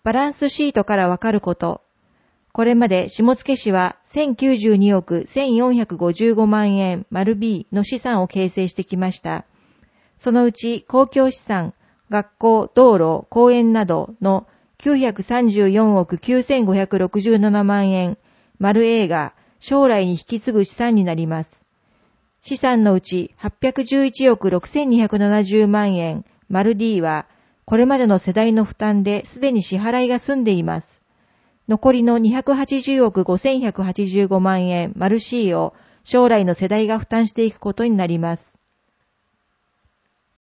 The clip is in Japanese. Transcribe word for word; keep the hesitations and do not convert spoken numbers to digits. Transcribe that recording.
バランスシートからわかること。これまで下野市はせんきゅうじゅうにおくせんよんひゃくごじゅうごまんえん ○B の資産を形成してきました。そのうち公共資産、学校、道路、公園などのきゅうひゃくさんじゅうよんおくきゅうせんごひゃくろくじゅうななまんえん ○A が将来に引き継ぐ資産になります。資産のうちはっぴゃくじゅういちおくろくせんにひゃくななじゅうまんえん ○D はこれまでの世代の負担ですでに支払いが済んでいます。残りのにひゃくはちじゅうおくごせんひゃくはちじゅうごまんえん ○C を将来の世代が負担していくことになります。